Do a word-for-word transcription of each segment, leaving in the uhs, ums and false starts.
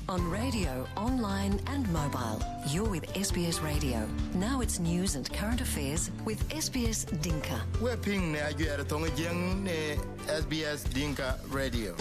On radio, online and mobile. You're with S B S Radio. Now it's news and current affairs with S B S Dinka. We're ping ne ajuere tonga jeng ne S B S Dinka Radio.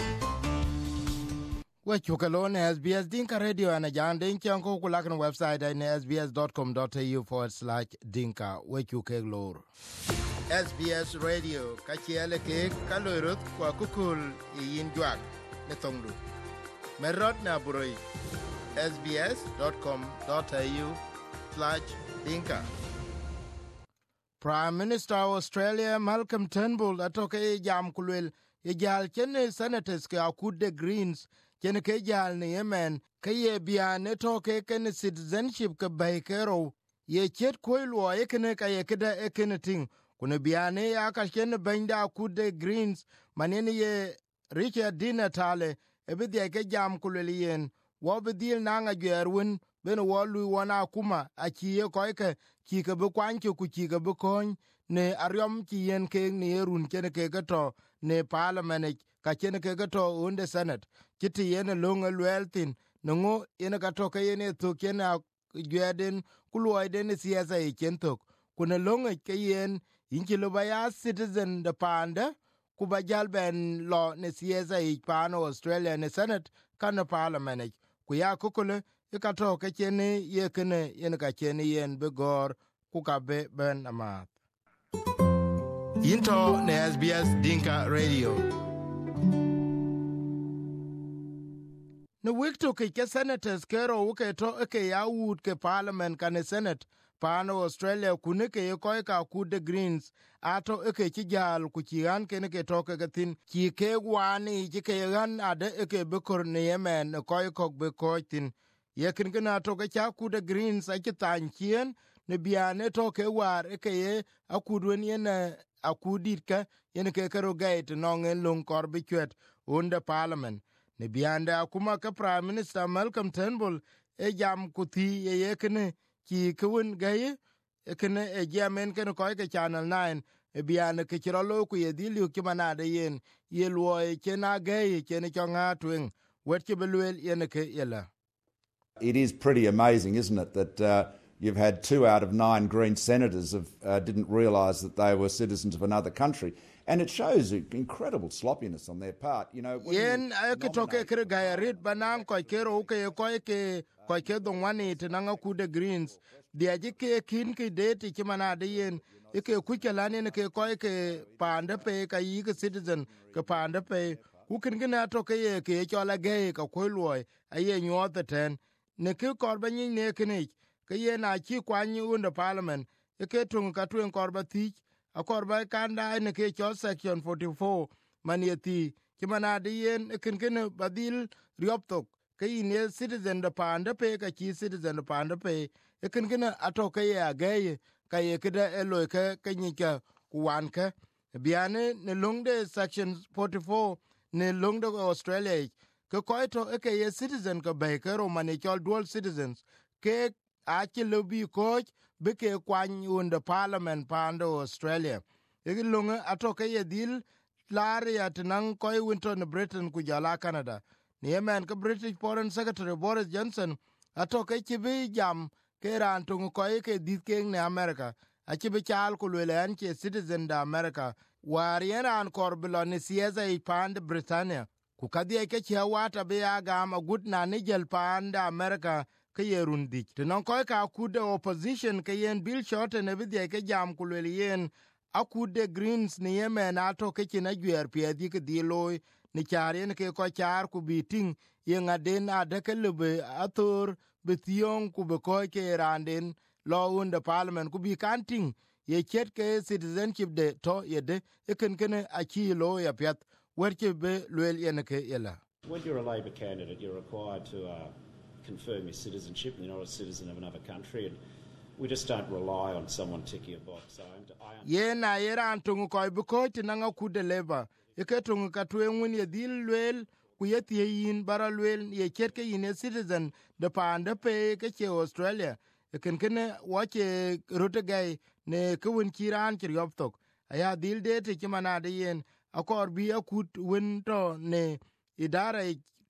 We chukalone S B S Dinka Radio and a jan dinka ko kulakan website in s b s dot com dot a u forward slash dinka. We chukeg lor. S B S Radio kachiele ke kalorot kwa kukul yin juak ne tongdu. Merot na buroi s b s dot com dot a u slash dinka. Prime Minister of Australia Malcolm Turnbull atoke e jam kulwel e jal chene senators ke akud the Greens chene ke jal ne yemen ke ye biane toke ken citizenship ke baikero ye chet koilwo e kene ka ye keda e kene ting kune biane ya ka chene benda akud the Greens manene ye Richard Dinatale ebidia ke jam kulweli yen wo bidil nanga gerwin ben wo lu wana kuma achiye koike chike bu kwanche ku chike bu kon ne aryom chi yen ke ne run kene ke gato ne parliament ka kene ke gato unde senate kiti yen longa lweltin ngo yen gato ke yen to kena gweden kulwa den siasa e kentok kuna longa ke yen injilo baya citizen de panda kuba jalben lo ne siasa i pano Australia ne Senate kana parliament ku ya kukule ikato ke chene ye kene yen ka chene yen begor ku ka be ben amat into ne S B S Dinka Radio ne wikto ke ke senators kero ke to ke ya wut ke parliament kana Senate pano Australia kune ke ye koy ka ku the Greens ato eke chi jal ku chi an kene ke toke gatin chi ke wani chi ke gan ade eke bekor ne yemen koy kok be koitin ye kin gna to ke cha ku the Greens a chi tan chien ne biane toke war eke ye akudwen yen akudit ka yen ke kero gate no ngen lung kor bi kwet under parliament ne biande akuma ka Prime Minister Malcolm Turnbull e jam ku thi ye ye kene ki kun gaye kene e jamen kene ko ke channel nine e biane ke chirolo ku ye dilu ki manade yen ye lo e kena gaye kene chonga twin wet ke belwel yen ke yela. It is pretty amazing, isn't it, that uh, you've had two out of nine Green senators have uh, didn't realise that they were citizens of another country. And it shows incredible sloppiness on their part. You know, yen ke toke kre gaye rit banang ko kero ke ko ke ko ke don wani tinanga ku the Greens dia jike kin ke date ki manade yen ke ku ke lani ne ke ko ke pande pe ka yi ke citizen ke pande pe ku kin gina to ke ye ke chola ge ka ko loy aye nyot ten ne ke korba ni ne kne ke ye na chi kwani under parliament ke tun ka tun korba ti akorba kanda ne ke cho section forty-four manieti ki manade yen kin kin badil rioptok ke ne citizen de pande pe ka chi citizen de pande pe e kin kin atoke ya gaye ka ye kida elo ke kenyika kuwanke biane ne longde section forty-four ne longde Australia ke koito e ke ye citizen ka be ke romani chol dual citizens ke achi lobi coach be ke kwan under parliament pande Australia e longe atoke ye dil lare ya tinang koi winton Britain ku jala Canada ni yemen ke British Foreign Secretary Boris Johnson atoke chibi jam ke ran tungu koi ke dit ke ne America a chibi chal ku lele an ke citizen da America war yeran korbilo ni sieza i pande Britannia ku kadie ke chia wata be agam a good na nigel pande America ke yerun dik tinon koi ka ku the opposition ke yen Bill Shorten e bidie ke jam ku lele yen akude Greens ni yemen atoke china gwer pie di ke di loy ni charien ke ko char ku biting ye ngaden adeke lebe athor betiong ku be ko ke randen lo under parliament ku bi kanting ye chet ke citizenship de to ye de eken kene achi lo ya pyat werche be lwel yen ke yela. When you're a Labor candidate, you're required to uh, confirm your citizenship and you're not a citizen of another country, and we just don't rely on someone ticking a box. So I ye na yeran tungu ko be ko tinanga ku de Labor iketungu katwen ye dil lwel ku ye tie yin baralwel ye chet ke yin citizen de pande pe ke che Australia ken ken wache rotegay ne kun kiran krioptok aya dil de te manade yen akor bi akut winto ne idara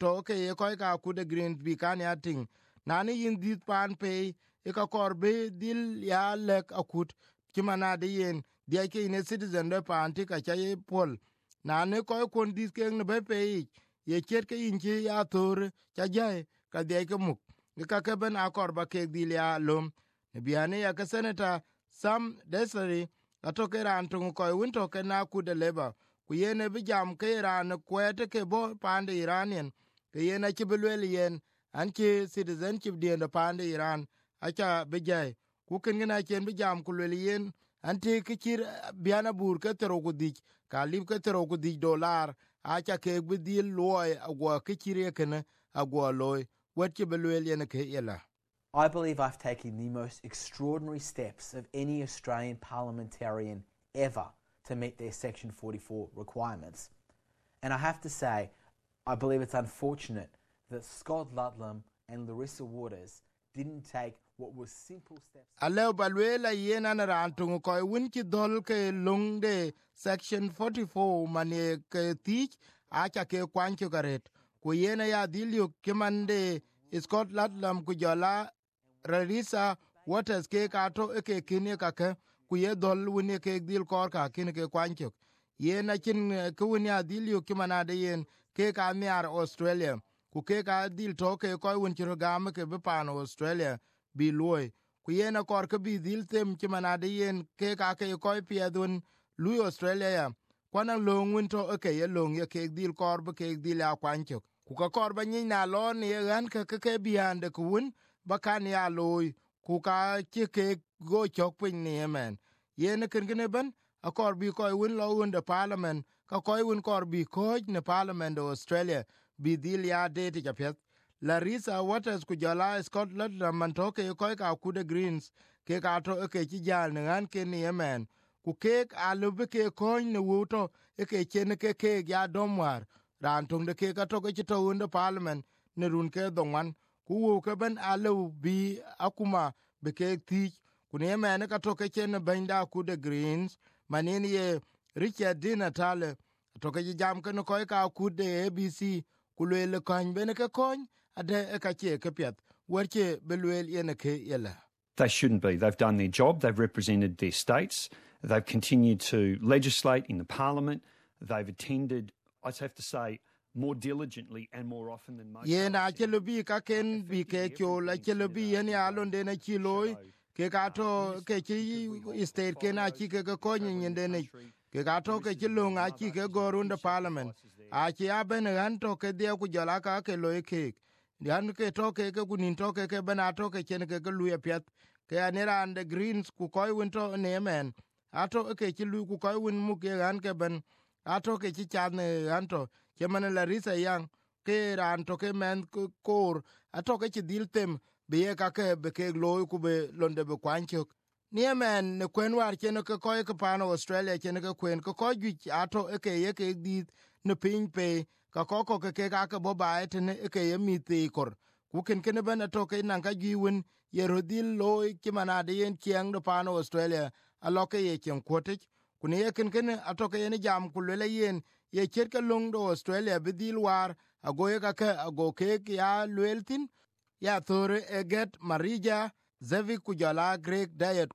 to ke ye ko ka ku de green bi kan ya ting na ni yin dit pan pe e ka kor be dil ya lek akut kimana de yen de ke ne citizen de pan ti ka cha ye pol na ne ko kon dis ke ne be pe ye cher ke yin chi ya tor cha jae ka de ke muk ka ke ben akor ba ke dil ya lum ne biane ya ka senator Sam Desari atoke ran tungu ko winto ke na ku de leba ku yene bi jam ke ran kwete ke bo pande Iranian ke yene ci belwel yen anki citizenship de de pande Iran acha bejay ku ken gina chen bi jam ku le yen anti ke kir biana bur ke tero ku dik ka lib ke tero ku dik dollar acha ke bi dil loy agwa ke kire ken agwa loy wat ci belwel yen ke yela. I believe I've taken the most extraordinary steps of any Australian parliamentarian ever to meet their Section forty-four requirements. And I have to say, I believe it's unfortunate that Scott Ludlam and Larissa Waters didn't take what was simple steps. Aleo balwela yena na rantungu koi winchi dol ke lung de Section forty-four mani ke tich acha ke kwancho garet. Ku yena ya dilio kimande Scott Ludlam kujola Larissa Waters ke kato eke kine kake ku ye dol wini ke dil kor ka kine ke kwancho. Yena chin ke wini ya dilio kimana de yen ke ka miar Australia. Ku ke ka dil to ke koi winchi rogame ke bipano Australia bi loy. Ku yena kor ke bi dil tem kimana de yen ke ka ke koi piedun lui Australia ya. Kwana long winto eke ye long ye ke dil kor be ke dil ya kwancho. Ku ka kor ba nyi na lon ye gan ke ke biande ku win bakan ya loy ku ka chi ke go chok pin ni men yen ken gene ben a kor bi ko win lo in the parliament ka ko win kor bi ko ne parliament of Australia bi dil ya de ti japet Larissa Waters ku jala Scotland man to ke ko ka ku de Greens ke ka to ke chi jal ne an ke ni men ku ke a lu be ke ko ne wuto e ke chen ke ke ya domwar ran tung de ke ka to ke to in the parliament ne run ke dongwan ku wo ke ben alu bi akuma be ke ti ku ne men ka to ke chen benda ku de Greens manini ye Richard Dinatale to ke jam ke no ko ka ku de A B C ku le kan ben ke kon ade ka che ke pet werche belwel yen ke yela. They shouldn't be. They've done their job. They've represented their states. They've continued to legislate in the parliament. They've attended, I'd have to say, more diligently and more often than most. Ye na chelo bi ka ken bi ke kyo la chelo bi yen ya lon de na chilo ke ka to ke chi state ke na chi ke ko nyin de ne ke ka to ke chilo nga chi ke go run the parliament a chi a ben ran to ke de ku jala ka ke lo ke yan ke to ke ke ku nin to ke ke ben a to ke chen ke ke lu ya pet ke anera and the Greens ku ko win to ne men a to ke chi lu ku ko win mu ke ran ke ben a to ke chi chan ne ran to Kemana Larissa yang ke ran to ke men kor atoke chi dil tem be ka ke be ke loy ku be londe be kwanchok nie men ne kwen war chen ke ko ke pano Australia chen ke kwen ko ko ju ato ke ye ke di ne pin pe ka ko ko ke ka ke bo ba et ne ke ye mi ti kor ku ken ken ben atoke nan ka gi win ye rodil loy ki mana de yen chiang do pano Australia aloke ye chen kotik ku ne ken ken atoke ye ne jam ku le yen ye cherke lung do Australia bidil war agoye ka ke ago ke ya lweltin ya thore eget Marija Zevi kujala Greg Diet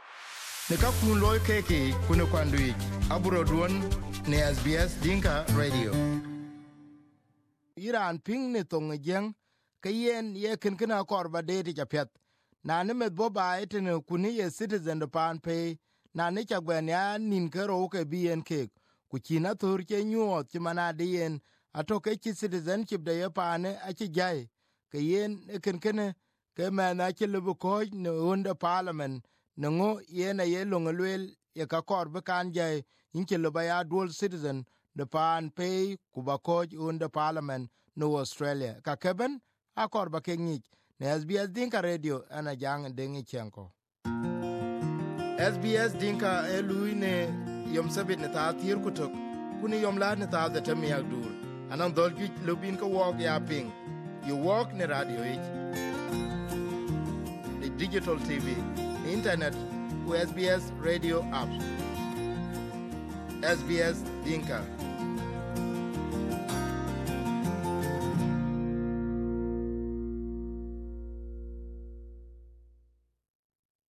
ne ka kun loy ke ke kun kwandui aburo duon ne S B S Dinka Radio Iran ping ne tong jeng ke yen ye ken kana korba de ti japet na ne med boba etene kuni ye citizen de pan pe na ne chagwen ya nin ke ro ke bien ke ku china thur che nyuot chi mana de yen atoke chi citizenship de yapane a chi jai ke yen ken ken ke mana chi lubu ko ne under parliament ne ngo yen ye longelwel ye ka kor be kan jai in chi luba ya dual citizen de pan pay ku ba ko under parliament no Australia ka keben a kor ba ke ngi ne S B S Dinka Radio ana jang dengi chenko S B S Dinka eluine yom sabit ne ta tir kutok kuni yom la ne ta da tam yak dur anan dol gi lubin ko walk ya ping you walk ne radio ich the digital T V internet ku S B S radio app S B S Dinka